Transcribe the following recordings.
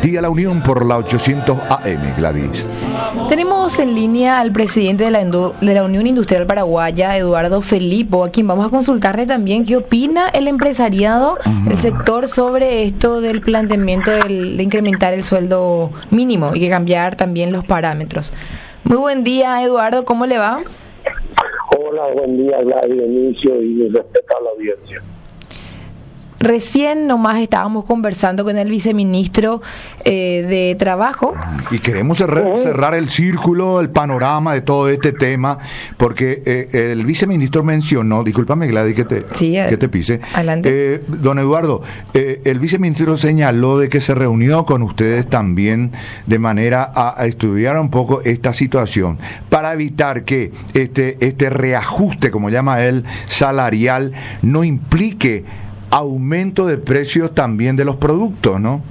Día La Unión por la 800 AM, Gladys. Tenemos en línea al presidente de la Unión Industrial Paraguaya, Eduardo Felipo, a quien vamos a consultarle también qué opina el empresariado, el sector, sobre esto del planteamiento de incrementar el sueldo mínimo y que cambiar también los parámetros. Muy buen día, Eduardo, ¿cómo le va? Hola, buen día, Gladys, Inicio, y mi respeto a la audiencia. Recién nomás estábamos conversando con el viceministro de Trabajo. Y queremos cerrar el círculo, el panorama de todo este tema, porque el viceministro mencionó, discúlpame Gladys que te pise. Adelante. Don Eduardo, el viceministro señaló de que se reunió con ustedes también de manera a estudiar un poco esta situación, para evitar que este reajuste, como llama él, salarial, no implique aumento de precios también de los productos, ¿no?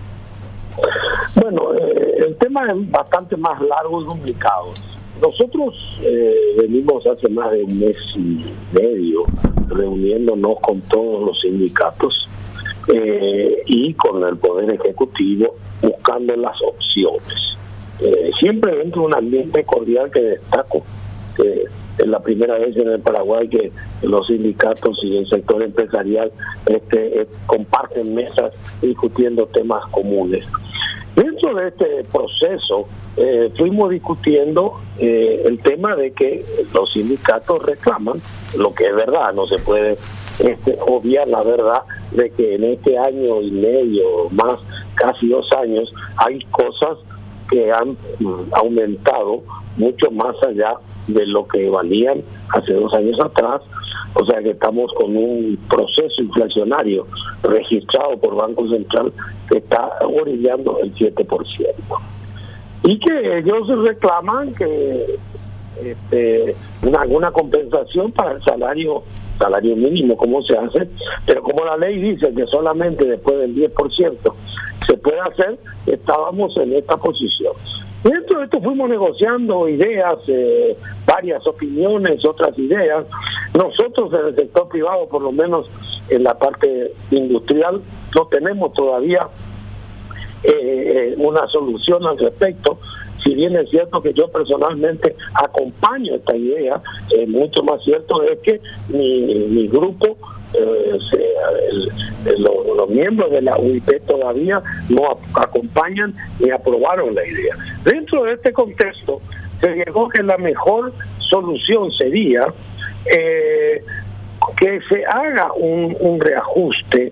Bueno, el tema es bastante más largo y complicado. Nosotros venimos hace más de un mes y medio reuniéndonos con todos los sindicatos y con el Poder Ejecutivo buscando las opciones. Siempre dentro de un ambiente cordial que destaco, que es la primera vez en el Paraguay que los sindicatos y el sector empresarial comparten mesas discutiendo temas comunes. Dentro de este proceso fuimos discutiendo el tema de que los sindicatos reclaman, lo que es verdad, no se puede obviar la verdad de que en este año y medio, más casi 2 años, hay cosas que han aumentado mucho más allá de lo que valían hace 2 años atrás. O sea que estamos con un proceso inflacionario registrado por Banco Central que está orillando el 7%. Y que ellos reclaman que una compensación para el salario mínimo, como se hace, pero como la ley dice que solamente después del 10% se puede hacer, estábamos en esta posición. Dentro de esto fuimos negociando ideas, varias opiniones, otras ideas. Nosotros en el sector privado, por lo menos en la parte industrial, no tenemos todavía una solución al respecto. Si bien es cierto que yo personalmente acompaño esta idea, mucho más cierto es que mi grupo, los miembros de la UIP todavía no acompañan ni aprobaron la idea. Dentro de este contexto se llegó que la mejor solución sería que se haga un reajuste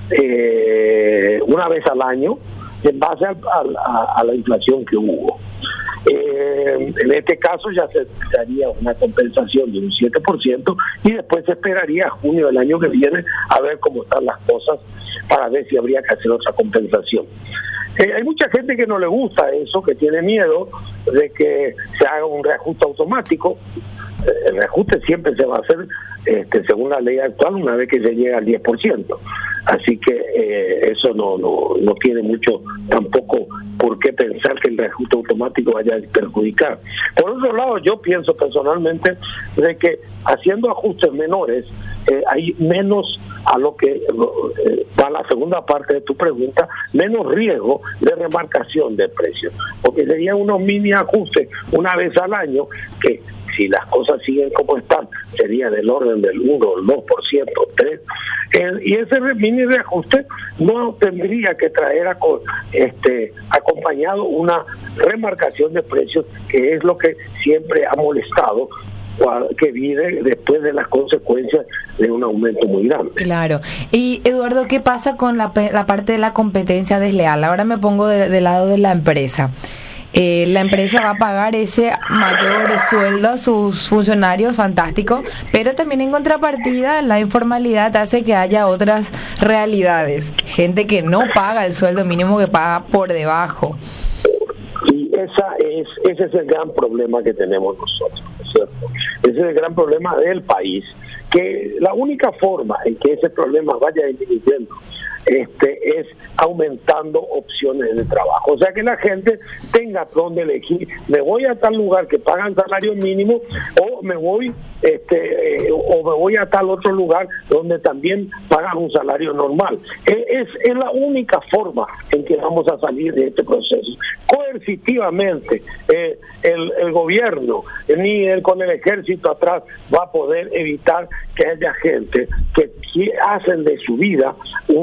una vez al año en base a la inflación que hubo. En este caso ya se daría una compensación de un 7% y después se esperaría a junio del año que viene a ver cómo están las cosas para ver si habría que hacer otra compensación. Hay mucha gente que no le gusta eso, que tiene miedo de que se haga un reajuste automático. El reajuste siempre se va a hacer según la ley actual una vez que se llega al 10%. Así que eso no tiene mucho tampoco por qué pensar que el reajuste automático vaya a perjudicar. Por otro lado, yo pienso personalmente de que haciendo ajustes menores hay menos, a lo que va la segunda parte de tu pregunta, menos riesgo de remarcación de precios, porque serían unos mini ajustes una vez al año que, si las cosas siguen como están, sería del orden del 1, el 2%, 3%, y ese mini reajuste no tendría que traer acompañado una remarcación de precios, que es lo que siempre ha molestado, que viene después de las consecuencias de un aumento muy grande. Claro. Y Eduardo, ¿qué pasa con la parte de la competencia desleal? Ahora me pongo del lado de la empresa. La empresa va a pagar ese mayor sueldo a sus funcionarios, fantástico, pero también en contrapartida la informalidad hace que haya otras realidades, gente que no paga el sueldo mínimo, que paga por debajo. Y ese es el gran problema que tenemos nosotros, ¿cierto? Ese es el gran problema del país, que la única forma en que ese problema vaya disminuyendo es aumentando opciones de trabajo. O sea, que la gente tenga donde elegir. Me voy a tal lugar que pagan salario mínimo, o me voy a tal otro lugar donde también pagan un salario normal. Es la única forma en que vamos a salir de este proceso. Coercitivamente, el gobierno, ni con el ejército atrás, va a poder evitar que haya gente que hacen de su vida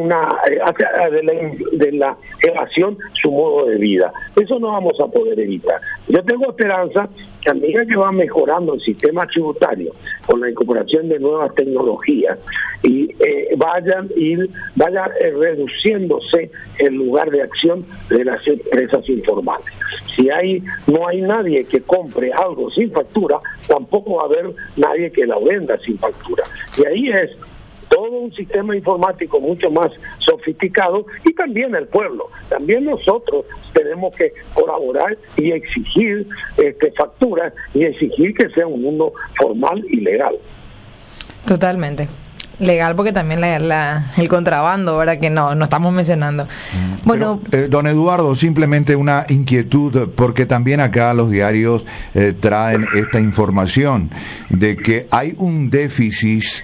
de la evasión su modo de vida. Eso no vamos a poder evitar. Yo tengo esperanza que a medida que va mejorando el sistema tributario con la incorporación de nuevas tecnologías y vaya reduciéndose el lugar de acción de las empresas informales. Si no hay nadie que compre algo sin factura, tampoco va a haber nadie que la venda sin factura. Y ahí es todo un sistema informático mucho más sofisticado, y también el pueblo, también nosotros tenemos que colaborar y exigir facturas y exigir que sea un mundo formal y legal. Totalmente. Legal, porque también el contrabando, ahora que no estamos mencionando. Bueno, pero, don Eduardo, simplemente una inquietud, porque también acá los diarios traen esta información de que hay un déficit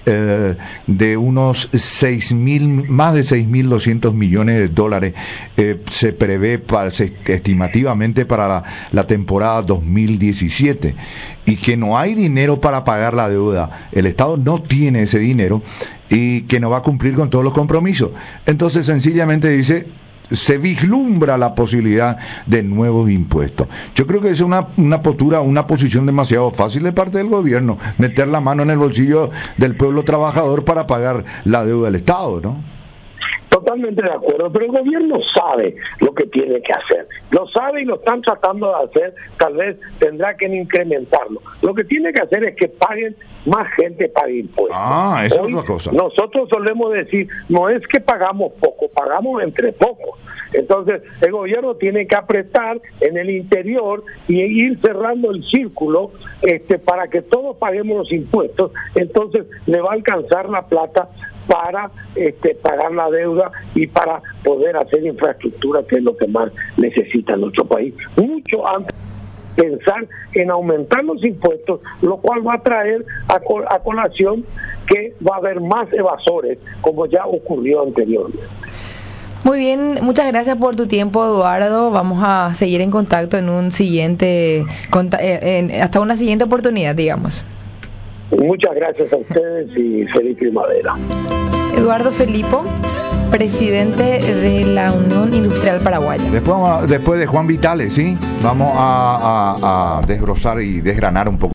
de unos más de 6.200 millones de dólares se prevé estimativamente para la temporada 2017, y que no hay dinero para pagar la deuda. El Estado no tiene ese dinero y que no va a cumplir con todos los compromisos. Entonces, sencillamente dice, se vislumbra la posibilidad de nuevos impuestos. Yo creo que es una posición demasiado fácil de parte del gobierno, meter la mano en el bolsillo del pueblo trabajador para pagar la deuda del Estado, ¿no? Totalmente de acuerdo, pero el gobierno sabe lo que tiene que hacer, lo sabe y lo están tratando de hacer. Tal vez tendrá que incrementarlo. Lo que tiene que hacer es que paguen más gente, pague impuestos. Eso es otra cosa. Nosotros solemos decir, no es que pagamos poco, pagamos entre pocos. Entonces el gobierno tiene que apretar en el interior y ir cerrando el círculo para que todos paguemos los impuestos. Entonces le va a alcanzar la plata para pagar la deuda y para poder hacer infraestructura, que es lo que más necesita nuestro país. Mucho antes de pensar en aumentar los impuestos, lo cual va a traer a colación que va a haber más evasores, como ya ocurrió anteriormente. Muy bien, muchas gracias por tu tiempo, Eduardo. Vamos a seguir en contacto en un siguiente hasta una siguiente oportunidad, digamos. Muchas gracias a ustedes y feliz primavera. Eduardo Felipo, presidente de la Unión Industrial Paraguaya. Después de Juan Vitale, ¿sí? Vamos a desglosar y desgranar un poco.